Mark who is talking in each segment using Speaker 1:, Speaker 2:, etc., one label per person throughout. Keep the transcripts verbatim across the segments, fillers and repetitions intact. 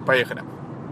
Speaker 1: Поехали.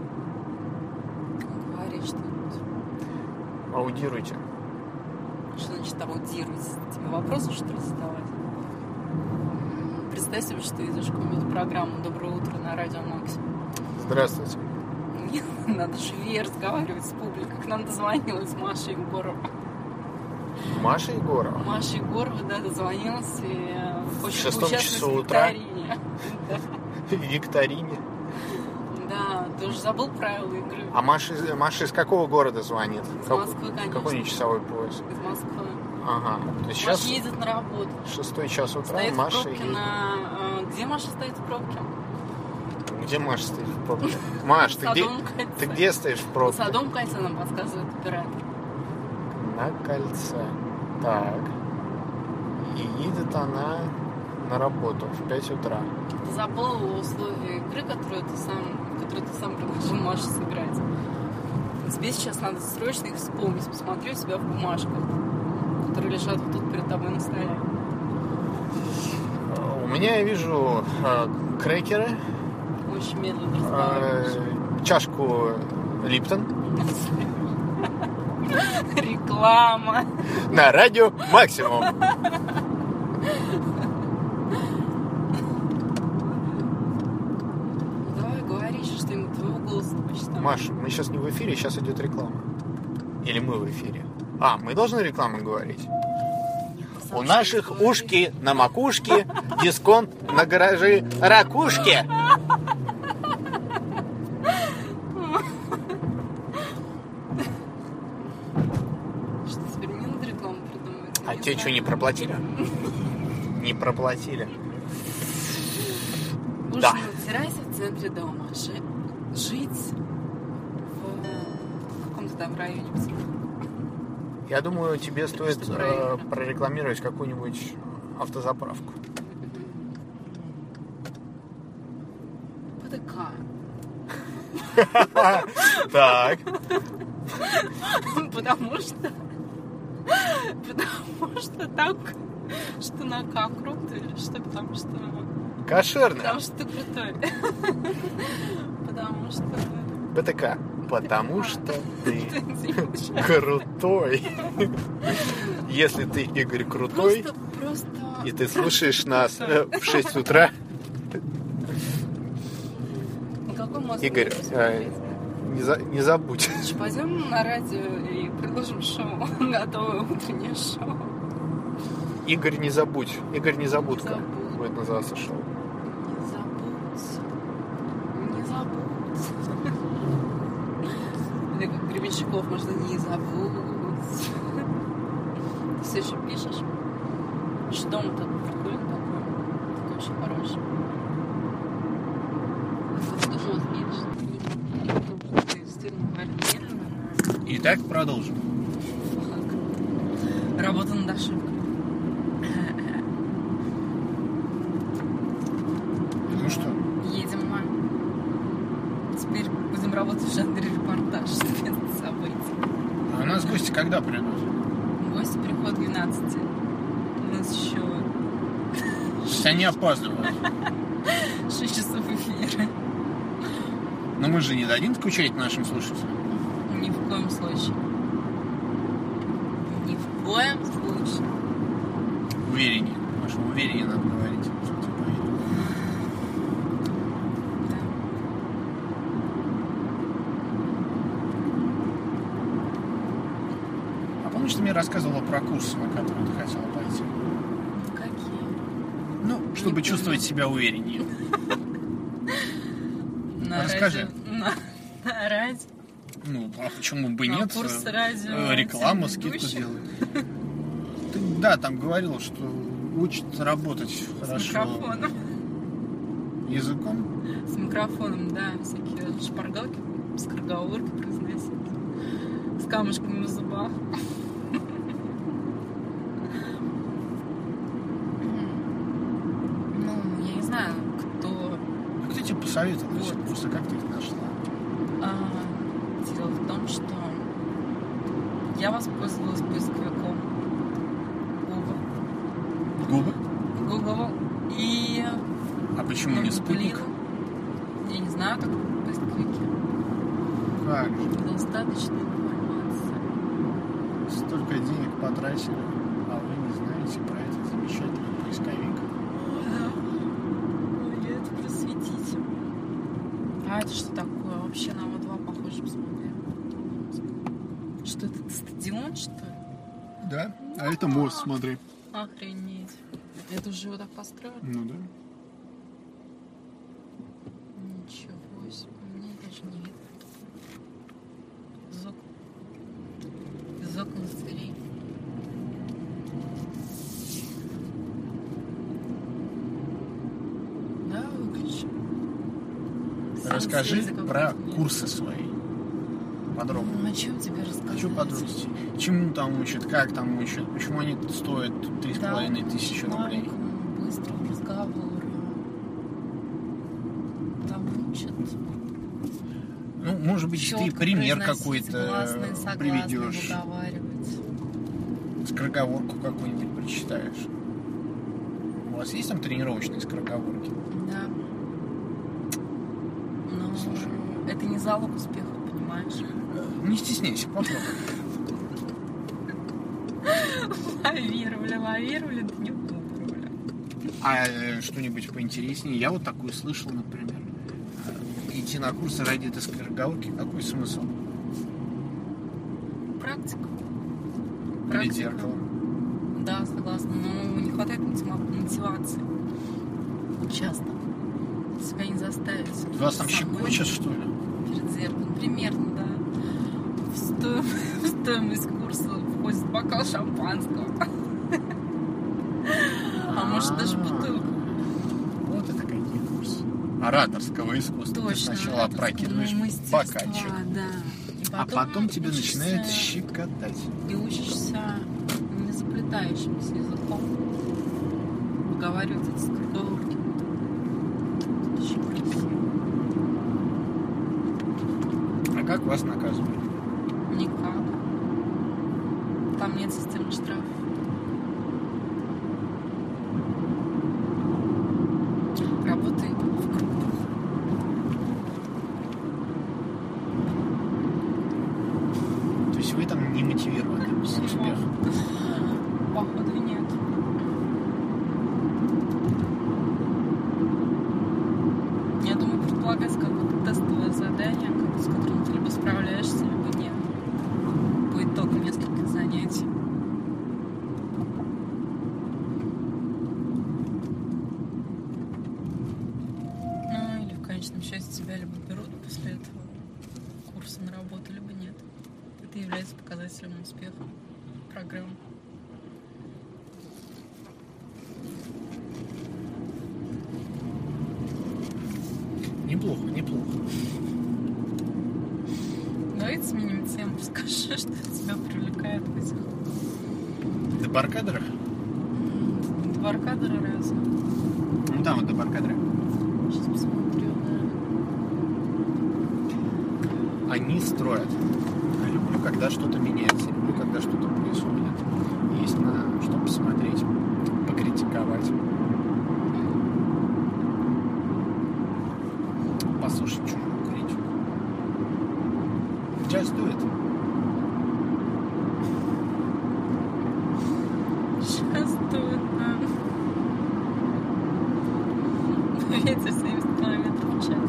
Speaker 2: Говори что-нибудь.
Speaker 1: Аудируйте.
Speaker 2: Что значит аудировать? Тебе вопросы, что ли, задавать? Представь себе, что ты идешь в какую-нибудь программу «Доброе утро» на радио Максимум.
Speaker 1: Здравствуйте.
Speaker 2: Нет, надо живее разговаривать с публикой. К нам дозвонилась Маша Егорова.
Speaker 1: Маша Егорова?
Speaker 2: Маша Егорова, да, дозвонилась и
Speaker 1: в шестом часу утра
Speaker 2: в викторине.
Speaker 1: В викторине.
Speaker 2: Да, ты уже забыл правила игры.
Speaker 1: А Маша, Маша из какого города звонит?
Speaker 2: Из Москвы, конечно.
Speaker 1: Какой у нее часовой пояс?
Speaker 2: Из Москвы.
Speaker 1: Ага. То есть
Speaker 2: Маша
Speaker 1: сейчас
Speaker 2: едет на работу.
Speaker 1: Шестой час утра,
Speaker 2: стоит
Speaker 1: Маша
Speaker 2: в пробке
Speaker 1: едет.
Speaker 2: На... Где Маша стоит в пробке?
Speaker 1: Где Маша стоит в пробке? Маш, ты где, ты где стоишь в пробке?
Speaker 2: На Садовом кольце нам подсказывает оператор.
Speaker 1: На кольце. Так. И едет она на работу в пять утра.
Speaker 2: Ты забыл условия игры, которые ты сам, которые ты сам предложил Маше сыграть. Тебе сейчас надо срочно их вспомнить. Посмотри у себя в бумажках, которые лежат вот тут перед тобой на столе.
Speaker 1: У меня я вижу э, крекеры.
Speaker 2: Очень медленно разговариваешь.
Speaker 1: Э, чашку Липтон.
Speaker 2: Реклама.
Speaker 1: На радио Максимум.
Speaker 2: Давай говори что-нибудь, твоего голоса почитаем.
Speaker 1: Маш, мы сейчас не в эфире, сейчас идет реклама. Или мы в эфире? А, мы должны рекламу говорить. У наших ушки на макушке, дисконт на гаражи ракушки.
Speaker 2: Что теперь не надо рекламу придумывать?
Speaker 1: А те что, не проплатили? Не проплатили.
Speaker 2: Ужин
Speaker 1: Да.
Speaker 2: на террасе в центре дома. Жи- Жить в каком-то там районе.
Speaker 1: Я думаю, тебе стоит
Speaker 2: Что
Speaker 1: э,
Speaker 2: правильно.
Speaker 1: прорекламировать какую-нибудь автозаправку.
Speaker 2: ПДК.
Speaker 1: Так.
Speaker 2: Потому что... Потому что так... Что на К круто, или что? Потому что...
Speaker 1: Кошерная.
Speaker 2: Потому что ты крутой. Потому что...
Speaker 1: ПТК. Потому что ты
Speaker 2: Ты
Speaker 1: крутой. Если ты, Игорь, крутой,
Speaker 2: Просто, просто...
Speaker 1: и ты слушаешь нас э, в шесть утра,
Speaker 2: Какой мозг
Speaker 1: Игорь,
Speaker 2: будем
Speaker 1: э,
Speaker 2: смотреть?
Speaker 1: не, за- не забудь.
Speaker 2: Что, пойдем на радио и предложим шоу. Готовое утреннее шоу.
Speaker 1: Игорь, не забудь. Игорь, не забудка.
Speaker 2: Не забудь.
Speaker 1: Будет называться шоу.
Speaker 2: Не забудь. Не забудь. Или как Гребенщиков, можно не забудь. Ты все еще пишешь? Что дом тут прикольный такой. Такой очень хороший. Вот думал, видишь, ты действительно говоришь медленно.
Speaker 1: Итак, продолжим.
Speaker 2: Работа над ошибкой.
Speaker 1: Ну что?
Speaker 2: Едем мы. Теперь будем работать в жанре репортаж. Без событий.
Speaker 1: А у нас гости когда придут?
Speaker 2: Гости приходят к двенадцати. У нас еще
Speaker 1: Сейчас они опаздывают.
Speaker 2: шесть часов эфира.
Speaker 1: Но мы же не дадим скучать нашим слушателям.
Speaker 2: Ни в коем случае. Ни в коем случае.
Speaker 1: Увереннее. Маша, увереннее надо говорить.
Speaker 2: Да.
Speaker 1: А помнишь, ты мне рассказывала про курсы, на которые ты хотела пойти?
Speaker 2: Какие?
Speaker 1: Ну, чтобы
Speaker 2: Не
Speaker 1: чувствовать
Speaker 2: помню.
Speaker 1: себя увереннее.
Speaker 2: На
Speaker 1: Расскажи.
Speaker 2: радио- На, на радио.
Speaker 1: Ну, а почему бы
Speaker 2: На
Speaker 1: нет?
Speaker 2: курс
Speaker 1: Э,
Speaker 2: радио
Speaker 1: Реклама, скидку
Speaker 2: ведущих.
Speaker 1: делают. Ты, да, там говорила, что учат работать
Speaker 2: С
Speaker 1: хорошо
Speaker 2: микрофоном.
Speaker 1: языком.
Speaker 2: С микрофоном, да, всякие шпаргалки, скороговорки произносить. С камушками на зубах. Ну, я не знаю, кто...
Speaker 1: А кто тебе посоветовал эти
Speaker 2: Вот.
Speaker 1: курсы? Как ты их нашла?
Speaker 2: А, дело в том, что я воспользовалась поисковиком Google.
Speaker 1: Губы?
Speaker 2: Google. И
Speaker 1: А почему не спутник?
Speaker 2: нагуглила. Я не знаю, так поисковик
Speaker 3: как же.
Speaker 2: Достаточно информации.
Speaker 3: Столько денег потратили, а вы не знаете про этот замечательный поисковик.
Speaker 2: Да. Мне это просветите. А это что такое? Вообще на два похоже, посмотри. Что это, стадион, что ли?
Speaker 3: Да? А это мост, смотри.
Speaker 2: Охренеть. Это уже его так построили?
Speaker 3: Ну да.
Speaker 2: Ничего себе. Мне даже не видно. Из окон. Из окон, из дверей. Да, выключи.
Speaker 3: Расскажи
Speaker 2: Сам
Speaker 3: про
Speaker 2: какой-то нет.
Speaker 3: курсы свои. Подробно.
Speaker 2: Ну, о чем тебе рассказать?
Speaker 3: Хочу подробности. Чему там учат, как там учат, почему они стоят три с половиной тысячи рублей.
Speaker 2: Быстрого разговора. Там учат.
Speaker 3: Ну, может быть, ты
Speaker 2: Чётко
Speaker 3: пример
Speaker 2: произносить
Speaker 3: какой-то
Speaker 2: гласные, согласные,
Speaker 3: приведешь.
Speaker 2: выговаривать.
Speaker 3: Скороговорку какую-нибудь прочитаешь. У вас есть там тренировочные скороговорки?
Speaker 2: Да. Но
Speaker 3: Слушай.
Speaker 2: это не залог успеха, понимаешь?
Speaker 3: Не стесняйся, попробуй.
Speaker 2: Лавировали, лавировали, да не выбрали.
Speaker 3: А э, что-нибудь поинтереснее? Я вот такую слышал, например. Э, Идти на курсы ради этой скороговорки. Какой смысл?
Speaker 2: Практика.
Speaker 3: Перед
Speaker 2: Практика.
Speaker 3: зеркалом.
Speaker 2: Да, согласна. Но не хватает мотива- мотивации. Часто. Себя не заставить.
Speaker 3: Вас там
Speaker 2: Самой
Speaker 3: щекочет, что ли?
Speaker 2: Перед зеркалом. Примерно, да. В, сто... в стоимость курса входит бокал шампанского. А может даже бутылка.
Speaker 3: Вот это какие курсы. Ораторского искусства. Ты
Speaker 2: Точно.
Speaker 3: сначала опрокидываешь бокальчик,
Speaker 2: Да. И
Speaker 3: а потом тебе
Speaker 2: учишься-
Speaker 3: начинает щекотать.
Speaker 2: И учишься не заплетающимся языком выговаривать эти скороговорки. Очень красиво.
Speaker 3: А как вас наказывают?
Speaker 2: Никак. Там нет системы штрафов. Работай в группах.
Speaker 3: То есть вы там не мотивированы на успех?
Speaker 2: Походу нет. Я думаю, предполагать какое-то тестовое задание, как- с которым ты либо справляешься, либо нет. По итогу нескольких занятий. Ну, или в конечном счете тебя либо берут после этого курса на работу, либо нет. Это является показателем успеха программы.
Speaker 3: Неплохо, неплохо.
Speaker 2: Давайте сменим тему. Скажи, что тебя привлекает в этих
Speaker 3: Дебаркадерах?
Speaker 2: дебаркадеры раз.
Speaker 3: Ну там вот дебаркадеры.
Speaker 2: Сейчас посмотрю, да.
Speaker 3: Они строят. Я люблю, когда что-то меняется. Я люблю, когда что-то происходит. Есть на что посмотреть, покритиковать. Послушать чужую критику. Just do it.
Speaker 2: Сейчас стоит, да. Ветер семьдесят километров в час.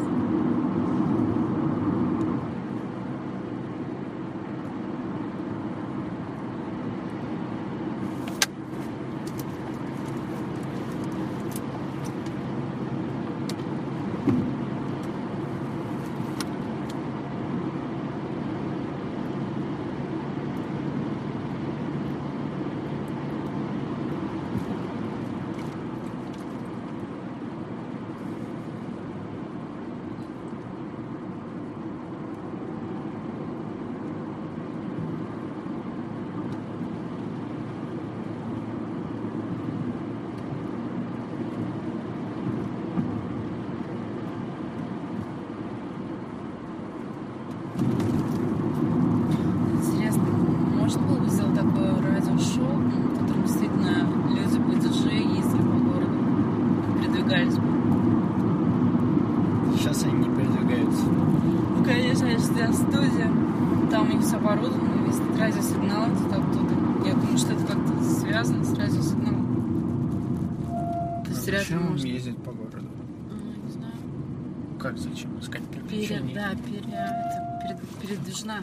Speaker 2: студия, студия. Там у них все оборудовано, весь радиосигнал идет оттуда. Я думаю, что это как-то связано с радиосигналом. То есть рядом
Speaker 3: Зачем
Speaker 2: можно...
Speaker 3: ездить по городу?
Speaker 2: А, не знаю.
Speaker 3: Как зачем? Искать
Speaker 2: Перед,
Speaker 3: приключения?
Speaker 2: да, пере, это перед, передвижная.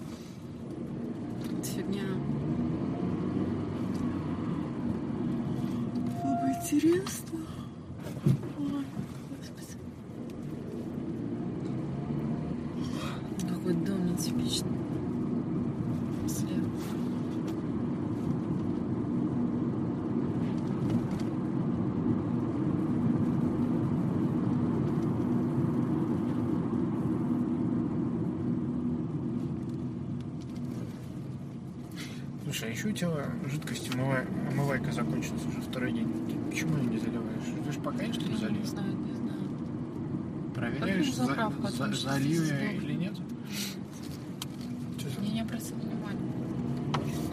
Speaker 2: Это фигня. Было бы интересно. Ой, господи. Какой дом нетипичный. Слева.
Speaker 3: Слушай, а еще у тебя жидкость омывай- омывайка закончилась уже второй день. Ты почему ее не заливаешь? Ждешь пока я что ли
Speaker 2: Я
Speaker 3: залью?
Speaker 2: не знаю, не знаю.
Speaker 3: Проверяешь,
Speaker 2: Как заправка,
Speaker 3: за-
Speaker 2: потому
Speaker 3: за-
Speaker 2: что
Speaker 3: залью
Speaker 2: здесь
Speaker 3: я
Speaker 2: много.
Speaker 3: или нет? Что за-
Speaker 2: Я не обратила внимания.